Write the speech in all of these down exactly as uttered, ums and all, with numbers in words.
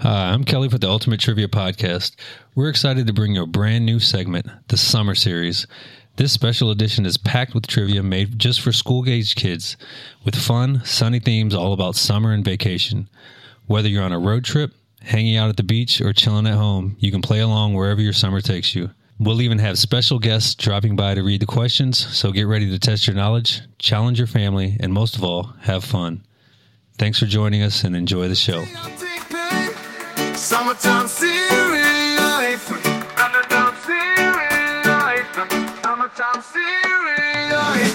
Hi, I'm Kelly for the Ultimate Trivia Podcast. We're excited to bring you a brand new segment, the Summer Series. This special edition is packed with trivia made just for school-aged kids, with fun, sunny themes all about summer and vacation. Whether you're on a road trip, hanging out at the beach, or chilling at home, you can play along wherever your summer takes you. We'll even have special guests dropping by to read the questions, so get ready to test your knowledge, challenge your family, and most of all, have fun. Thanks for joining us and enjoy the show. Summertime serious. Summertime serious. Summertime serious.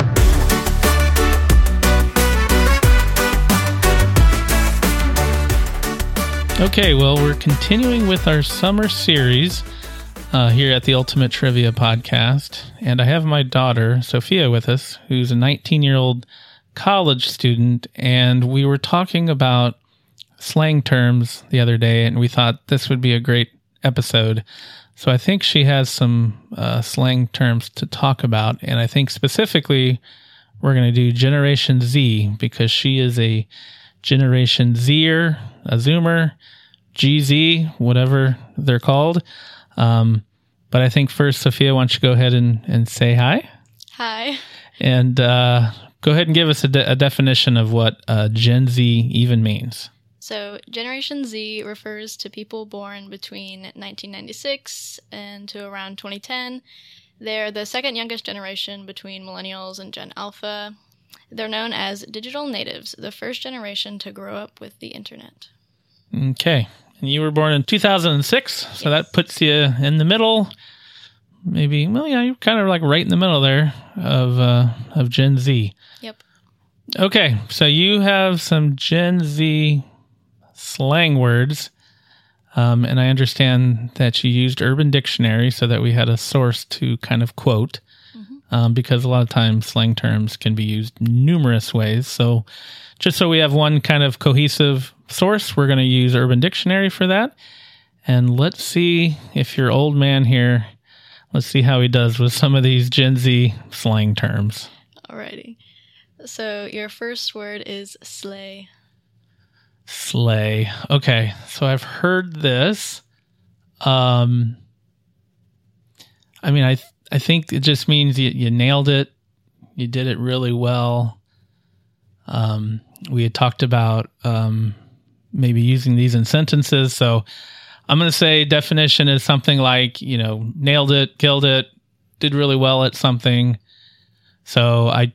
Okay, well, we're continuing with our summer series uh, here at the Ultimate Trivia Podcast, and I have my daughter, Sophia, with us, who's a nineteen-year-old college student, and we were talking about slang terms the other day, and we thought this would be a great episode. So I think she has some uh, slang terms to talk about, and I think specifically we're going to do Generation Z, because she is a Generation Zer, a Zoomer, G Z, whatever they're called. Um, but I think first, Sophia, why don't you go ahead and, and say hi? Hi. And uh, go ahead and give us a, de- a definition of what uh, Gen Z even means. So Generation Z refers to people born between nineteen ninety-six and to around twenty ten. They're the second youngest generation between millennials and Gen Alpha. They're known as digital natives, the first generation to grow up with the internet. Okay. And you were born in two thousand six, so yes. That puts you in the middle. Maybe, well, yeah, you're kind of like right in the middle there of uh, of Gen Z. Yep. Okay, so you have some Gen Z slang words, um, and I understand that you used Urban Dictionary so that we had a source to kind of quote, mm-hmm. um, because a lot of times slang terms can be used numerous ways. So just so we have one kind of cohesive source, we're going to use Urban Dictionary for that. And let's see if your old man here, let's see how he does with some of these Gen Z slang terms. Alrighty. So your first word is slay. Slay. Okay, so I've heard this. Um, I mean, I th- I think it just means you, you nailed it. You did it really well. Um, we had talked about um, maybe using these in sentences. So I'm going to say definition is something like, you know, nailed it, killed it, did really well at something. So I,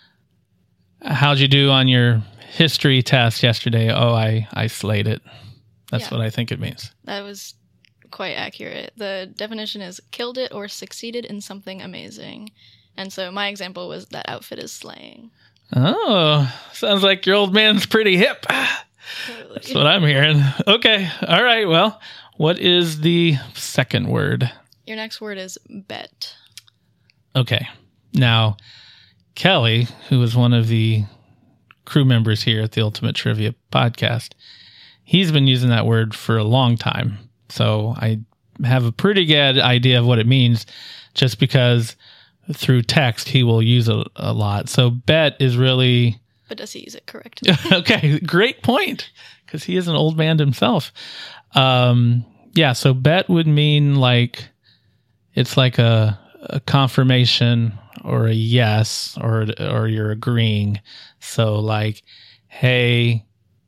how'd you do on your history test yesterday? Oh, I, I slayed it. That's yeah. What I think it means. That was quite accurate. The definition is killed it or succeeded in something amazing. And so my example was that outfit is slaying. Oh, sounds like your old man's pretty hip. Totally. That's what I'm hearing. Okay. All right. Well, what is the second word? Your next word is bet. Okay. Now, Kelly, who is one of the crew members here at the Ultimate Trivia Podcast, he's been using that word for a long time. So I have a pretty good idea of what it means just because through text he will use it a lot. So bet is really... But does he use it correctly? Okay, great point, because he is an old man himself. Um, yeah, so bet would mean like it's like a, a confirmation or a yes, or or you're agreeing. So like, hey,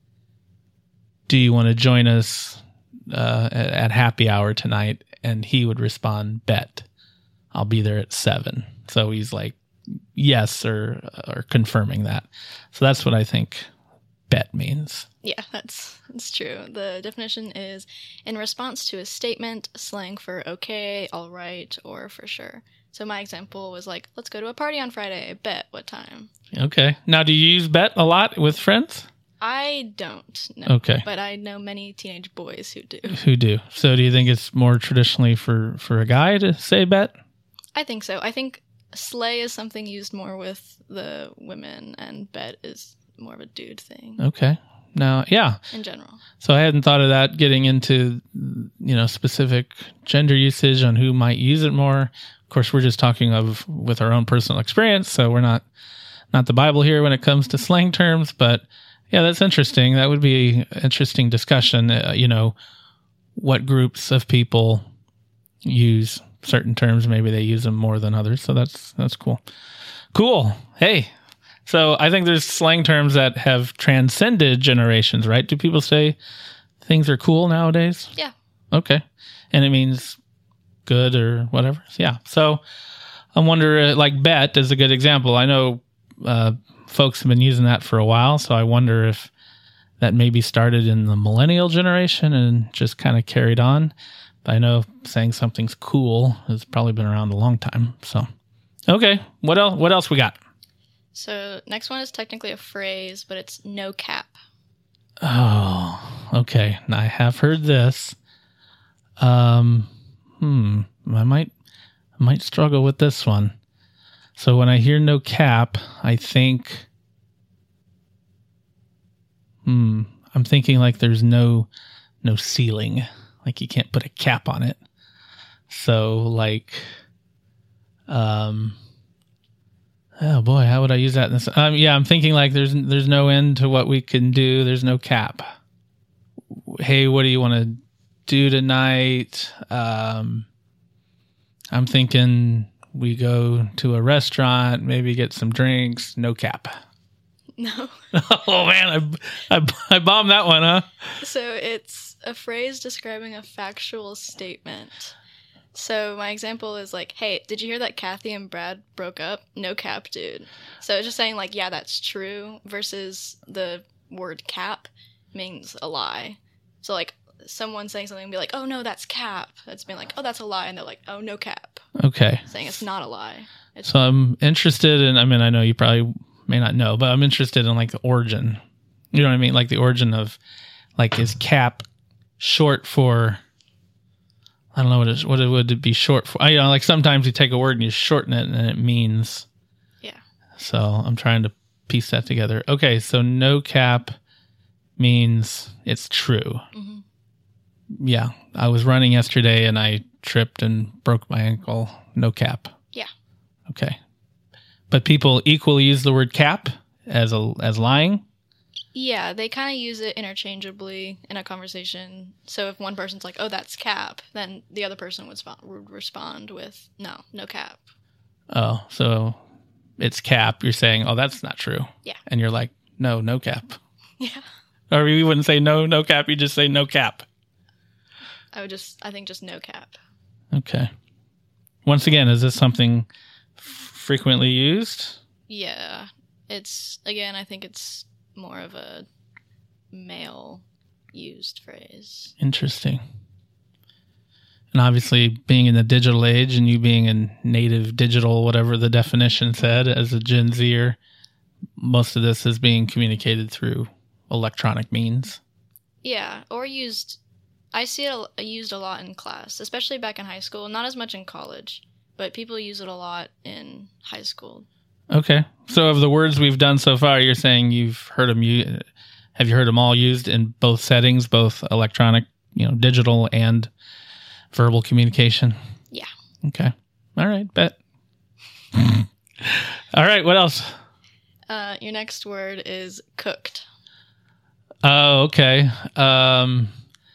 do you want to join us uh, at, at happy hour tonight? And he would respond, bet. I'll be there at seven. So he's like, yes, or or confirming that. So that's what I think bet means. Yeah, that's that's true. The definition is in response to a statement, slang for okay, all right, or for sure. So my example was like, let's go to a party on Friday. Bet what time? Okay. Now, do you use bet a lot with friends? I don't know. Okay. But I know many teenage boys who do. Who do. So do you think it's more traditionally for, for a guy to say bet? I think so. I think slay is something used more with the women, and bet is more of a dude thing. Okay. Now, yeah. In general. So I hadn't thought of that, getting into, you know, specific gender usage on who might use it more. Of course, we're just talking of with our own personal experience, so we're not not the Bible here when it comes to slang terms, but Yeah, that's interesting. That would be an interesting discussion. Uh, you know, what groups of people use certain terms. Maybe they use them more than others. So that's that's cool. Cool. Hey, so I think there's slang terms that have transcended generations, right? Do people say things are cool nowadays? Yeah. Okay. And it means good or whatever. Yeah. So I wonder, uh, like bet is a good example. I know uh, folks have been using that for a while, so I wonder if that maybe started in the millennial generation and just kind of carried on. But I know saying something's cool has probably been around a long time. So, okay, what else? What else we got? So next one is technically a phrase, but it's no cap. Oh, okay. Now I have heard this. Um, hmm. I might, I might struggle with this one. So when I hear no cap, I think, hmm, I'm thinking like there's no, no ceiling. Like you can't put a cap on it. So like, um, oh boy, how would I use that in this? Um, yeah, I'm thinking like there's there's no end to what we can do. There's no cap. Hey, what do you want to do tonight? Um, I'm thinking we go to a restaurant, maybe get some drinks. No cap. No. Oh man, I, I I bombed that one, huh? So it's a phrase describing a factual statement. So my example is like, hey, did you hear that Kathy and Brad broke up? No cap, dude. So it's just saying like, yeah, that's true, versus the word cap means a lie. So like someone saying something and be like, oh no, that's cap. That's being like, oh, that's a lie. And they're like, oh, no cap. Okay. Saying it's not a lie. It's So I'm interested in, I mean, I know you probably may not know, but I'm interested in like the origin. You know what I mean? Like the origin of, like, is cap short for, I don't know what it, what it would be short for. I, you know, like sometimes you take a word and you shorten it and it means. Yeah. So I'm trying to piece that together. Okay, so no cap means it's true. Mm-hmm. Yeah, I was running yesterday and I tripped and broke my ankle. No cap. Yeah. Okay. But people equally use the word cap as a as lying? Yeah, they kind of use it interchangeably in a conversation. So if one person's like, oh, that's cap, then the other person would, sp- would respond with, no, no cap. Oh, so it's cap. You're saying, oh, that's not true. Yeah. And you're like, no, no cap. Yeah. Or you wouldn't say no, no cap. You just say no cap. I would just, I think just no cap. Okay. Once again, is this something f- frequently used? Yeah. It's, again, I think it's more of a male used phrase. Interesting. And obviously, being in the digital age and you being a native digital, whatever the definition said, as a Gen Zer, most of this is being communicated through electronic means. Yeah, or used, I see it a- used a lot in class, especially back in high school. Not as much in college, but people use it a lot in high school. Okay. So of the words we've done so far, you're saying you've heard them, u- have you heard them all used in both settings, both electronic, you know, digital and verbal communication? Yeah. Okay. All right. Bet. All right. What else? Uh, your next word is cooked. Oh, okay. Um,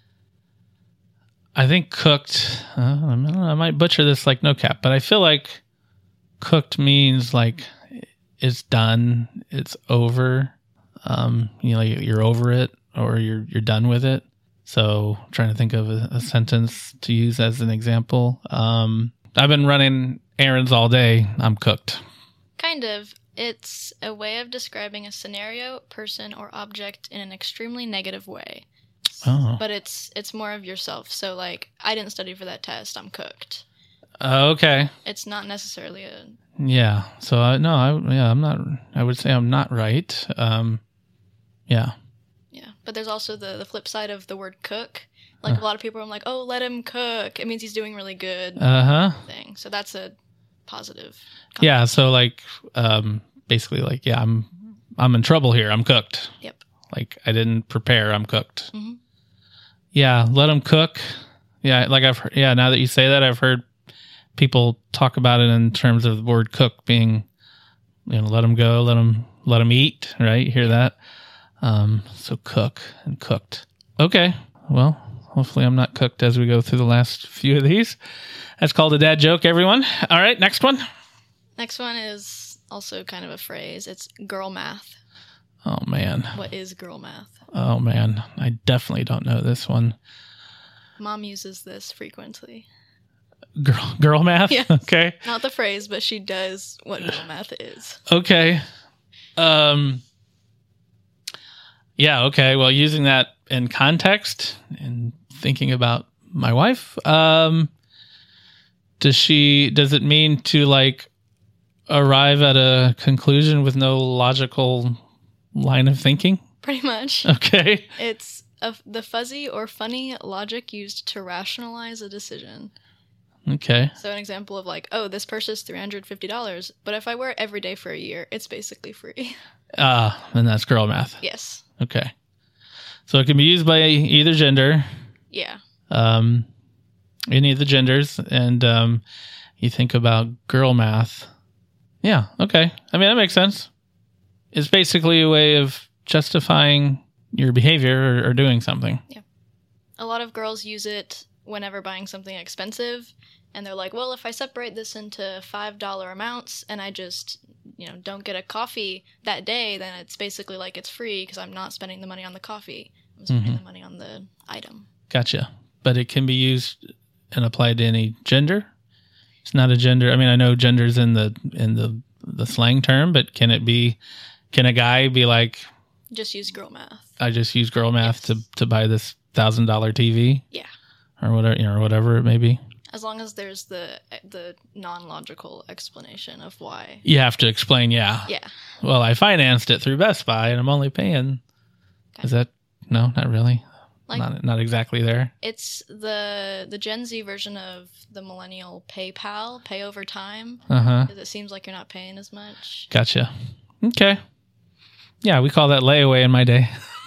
I think cooked, uh, I, mean, I might butcher this like no cap, but I feel like cooked means like it's done, it's over. Um, you know, you're over it or you're you're done with it. So I'm trying to think of a, a sentence to use as an example. Um, I've been running errands all day. I'm cooked. Kind of. It's a way of describing a scenario, person, or object in an extremely negative way. Oh. But it's it's more of yourself. So, like, I didn't study for that test. I'm cooked. Uh, okay. It's not necessarily a... Yeah. So, I, no, I, yeah, I'm not, I would say I'm not right. Um, yeah. Yeah. But there's also the, the flip side of the word cook. Like, Uh. a lot of people are like, oh, let him cook. It means he's doing really good Uh-huh. thing. So that's a positive. Yeah, so like um basically like yeah, I'm I'm in trouble here. I'm cooked. Yep. Like I didn't prepare. I'm cooked. Mhm. Yeah, let them cook. Yeah, like I've heard, yeah, now that you say that, I've heard people talk about it in terms of the word cook being, you know, let them go, let them let them eat, right? You hear that? Um, so cook and cooked. Okay. Well, hopefully I'm not cooked as we go through the last few of these. That's called a dad joke, everyone. All right, next one. Next one is also kind of a phrase. It's girl math. Oh, man. What is girl math? Oh, man. I definitely don't know this one. Mom uses this frequently. Girl, girl math? Yes. Okay. Not the phrase, but she does what girl math is. Okay. Um. Yeah, okay. Well, using that in context and thinking about my wife, um, does she, does it mean to like arrive at a conclusion with no logical line of thinking? Pretty much. Okay. It's a, the fuzzy or funny logic used to rationalize a decision. Okay. So an example of like, oh, this purse is three hundred fifty dollars, but if I wear it every day for a year, it's basically free. Ah, uh, and that's girl math. Yes. Okay. So it can be used by either gender. Yeah. Um, any of the genders. And um, you think about girl math. Yeah. Okay. I mean, that makes sense. It's basically a way of justifying your behavior or, or doing something. Yeah. A lot of girls use it whenever buying something expensive. And they're like, well, if I separate this into five dollar amounts and I just, you know, don't get a coffee that day, then it's basically like it's free because I'm not spending the money on the coffee. I'm spending Mm-hmm. the money on the item. Gotcha. But it can be used and applied to any gender? It's not a gender. I mean, I know gender's in the in the, the slang term, but can it be, can a guy be like, Just use girl math. I just use girl math Yes. to, to buy this one thousand dollars T V? Yeah. Or whatever, you know, or whatever it may be. As long as there's the the non-logical explanation of why. You have to explain, yeah. Yeah. Well, I financed it through Best Buy and I'm only paying. Okay. Is that, no, not really. Like, not not exactly there. it's the the Gen Z version of the millennial PayPal, pay over time, Uh-huh. because it seems like you're not paying as much. Gotcha. Okay. Yeah, we call that layaway in my day.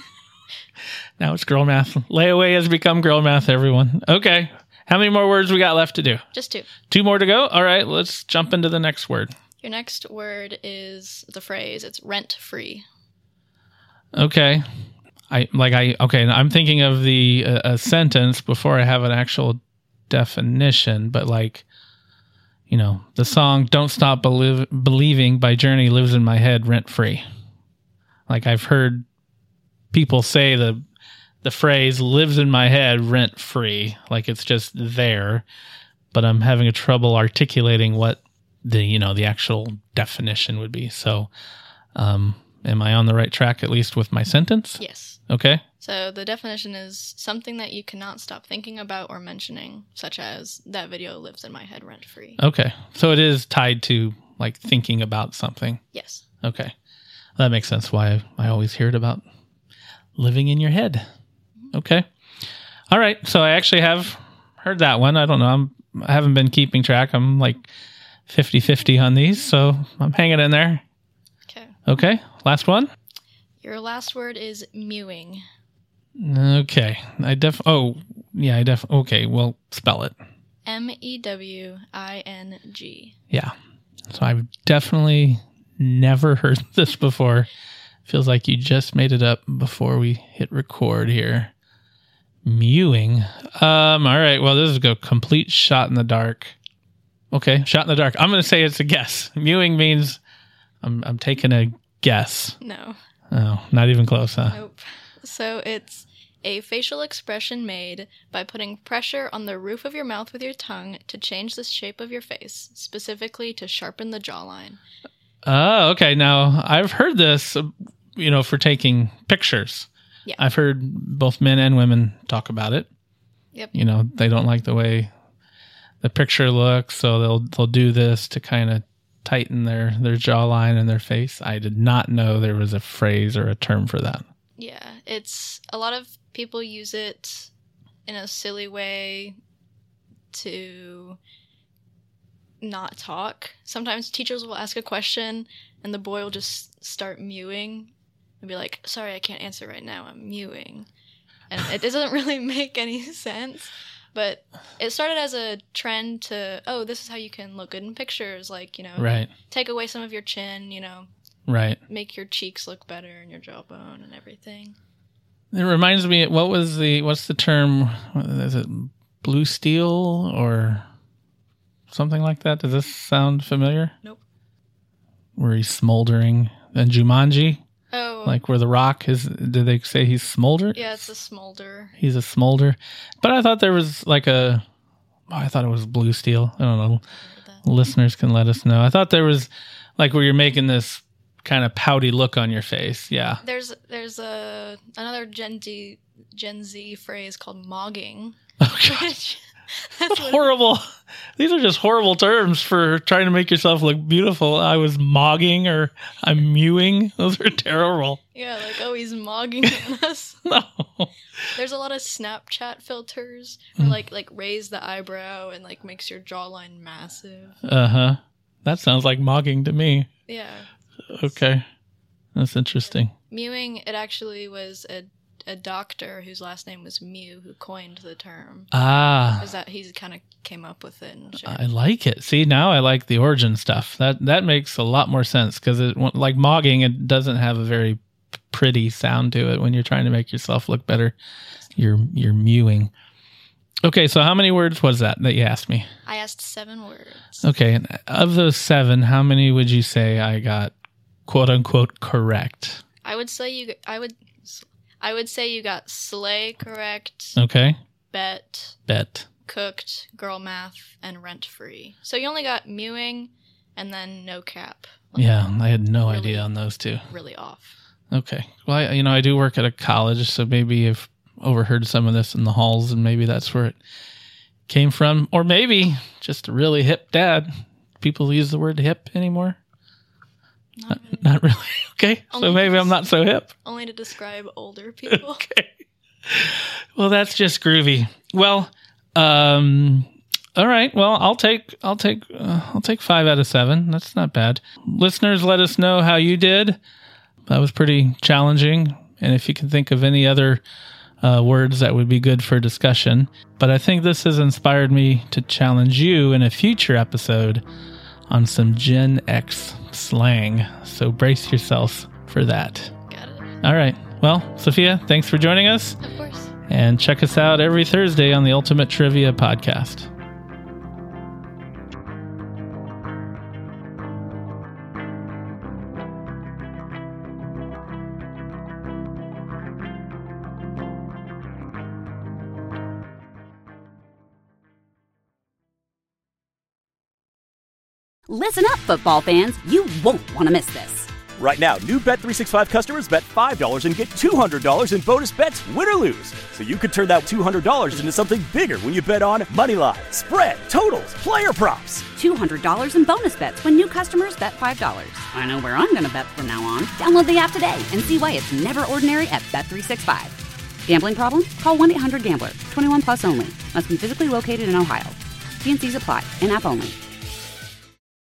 Now it's girl math. Layaway has become girl math, everyone. Okay. How many more words we got left to do? Just two. Two more to go? All right, let's jump into the next word. Your next word is the phrase. It's rent free. Okay. I like I okay, I'm thinking of the uh, a sentence before I have an actual definition, but like, you know, the song Don't Stop Belie- Believing by Journey lives in my head rent free. Like I've heard people say the the phrase lives in my head rent free, like it's just there, but I'm having a trouble articulating what the, you know, the actual definition would be. So, um, am I on the right track, at least with my sentence? Yes. Okay. So the definition is something that you cannot stop thinking about or mentioning, such as that video lives in my head rent free. Okay. So it is tied to like thinking about something. Yes. Okay. That makes sense why I always hear it about living in your head. Okay. All right. So I actually have heard that one. I don't know. I'm, I haven't been keeping track. I'm like fifty-fifty on these, so I'm hanging in there. Okay. Okay. Last one. Your last word is mewing. Okay. I def. Oh, yeah. I def. Okay. Well, spell it. M E W I N G. Yeah. So I've definitely never heard this before. Feels like you just made it up before we hit record here. Mewing. Um. All right. Well, this is a complete shot in the dark. Okay, shot in the dark. I'm going to say it's a guess. Mewing means I'm I'm taking a guess. No. Oh, not even close, huh? Nope. So it's a facial expression made by putting pressure on the roof of your mouth with your tongue to change the shape of your face, specifically to sharpen the jawline. Oh, okay. Now, I've heard this, uh, you know, for taking pictures. Yeah. I've heard both men and women talk about it. Yep. You know, they don't like the way the picture looks, so they'll they'll do this to kind of tighten their, their jawline and their face. I did not know there was a phrase or a term for that. Yeah, it's a lot of people use it in a silly way to not talk. Sometimes teachers will ask a question and the boy will just start mewing and be like, sorry, I can't answer right now, I'm mewing. And it doesn't really make any sense, but it started as a trend to, oh, this is how you can look good in pictures, like, you know, Right. take away some of your chin, you know, Right. make your cheeks look better and your jawbone and everything. It reminds me, what was the, what's the term? Is it blue steel or something like that? Does this sound familiar? Nope. Where he's smoldering. Then Jumanji? Oh. Like where the rock is, did they say he's smolder? Yeah, it's a smolder. He's a smolder. But I thought there was like a, oh, I thought it was blue steel. I don't know. Listeners can let us know. I thought there was like where you're making this kind of pouty look on your face. Yeah. There's there's a another Gen Z Gen Z phrase called mogging. Oh, God. Which, that's what Horrible. These are just horrible terms for trying to make yourself look beautiful. I was mogging or I'm mewing. Those are terrible. Yeah, like, oh, he's mogging on us. No. There's a lot of Snapchat filters where, like, like raise the eyebrow and, like, makes your jawline massive. Uh-huh. That sounds like mogging to me. Yeah. Okay. That's interesting. Mewing, it actually was a, a doctor whose last name was Mew who coined the term. Ah. Because that he kind of came up with it and shared. I like it. See, now I like the origin stuff. That that makes a lot more sense because it, like mogging, it doesn't have a very pretty sound to it when you're trying to make yourself look better. You're you're mewing. Okay, so how many words was that that you asked me? I asked seven words. Okay, and of those seven, how many would you say I got quote unquote correct? I would say you. I would. I would say you got slay correct. Okay. Bet. Bet. Cooked, girl math, and rent free. So you only got mewing, and then no cap. Like, Yeah, I had no really, idea on those two. Really off. Okay. Well, I, you know, I do work at a college, so maybe I've overheard some of this in the halls, and maybe that's where it came from. Or maybe just a really hip dad. People use the word hip anymore? Not really. Not really. Okay. Only So maybe to I'm not so hip. Only to describe older people. Okay. Well, that's just groovy. Well, um, all right. Well, I'll take, I'll take, uh, I'll take five out of seven. That's not bad. Listeners, let us know how you did. That was pretty challenging. And if you can think of any other uh, words that would be good for discussion. But I think this has inspired me to challenge you in a future episode on some Gen X slang. So brace yourself for that. Got it. All right. Well, Sophia, thanks for joining us. Of course. And check us out every Thursday on the Ultimate Trivia Podcast. Listen up, football fans. You won't want to miss this. Right now, new Bet three sixty-five customers bet five dollars and get two hundred dollars in bonus bets, win or lose. So you could turn that two hundred dollars into something bigger when you bet on moneyline, spread, totals, player props. two hundred dollars in bonus bets when new customers bet five dollars. I know where I'm going to bet from now on. Download the app today and see why it's never ordinary at Bet three sixty-five. Gambling problem? Call one eight hundred gambler. twenty-one plus only. Must be physically located in Ohio. T and C's apply. In-app only.